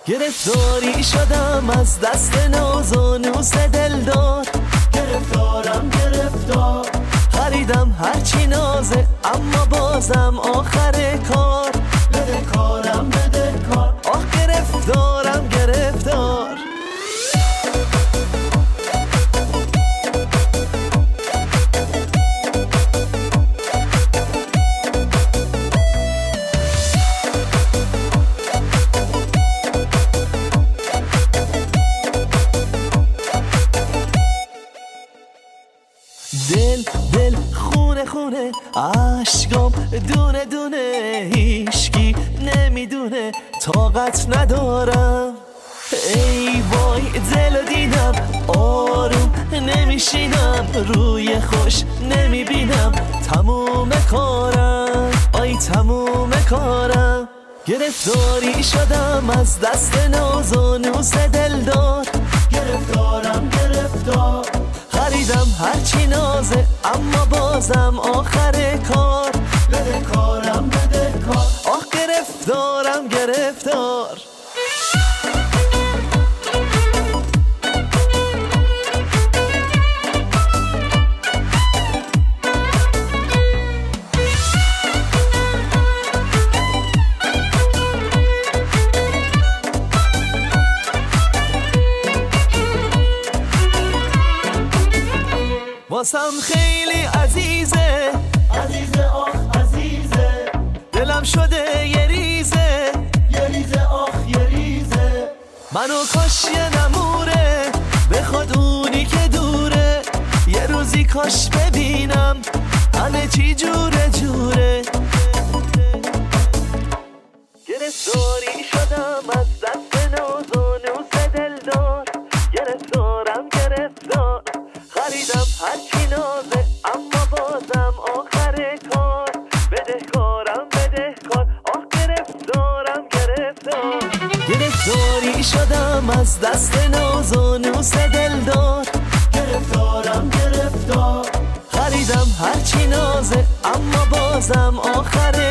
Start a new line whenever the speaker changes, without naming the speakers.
گرفتاری شدم از دست ناز و نوس دلدار، گرفتارم گرفتار. خریدم هرچی نازه اما بازم آخر کار، بده کارم بده کار. آه گرفتارم گرفتار. دل خونه خونه، عشقام دونه دونه، هیچکی نمیدونه طاقت ندارم. ای وای دلو دیدم آروم نمیشینم، روی خوش نمیبینم، تموم کارم آی تموم کارم. گرفتاری شدم از دست ناز و نوس دلدار، گرفتارم گرفتار. خریدم هرچی نازه اما بازم آخر کار، بده کارم بده کار. آه گرفتارم گرفتار. واسم خیلی عزیزه عزیزه آخ عزیزه، دلم شده یه ریزه یه ریزه آخ یه ریزه. منو کاش یه نموره بخواد اونی که دوره، یه روزی کاش ببینم همه چی جوره جوره. گرفتاری شدم از دست ناز و نوس دلدار، گرفتارم گرفتار. خریدم هرچی نازه اما بازم آخر کار، بده کارم بده کار. آه گرفتارم گرفتار. گرفتاری شدم از دست ناز و نوس دلدار، گرفتارم گرفتار. خریدم هرچی نازه اما بازم آخر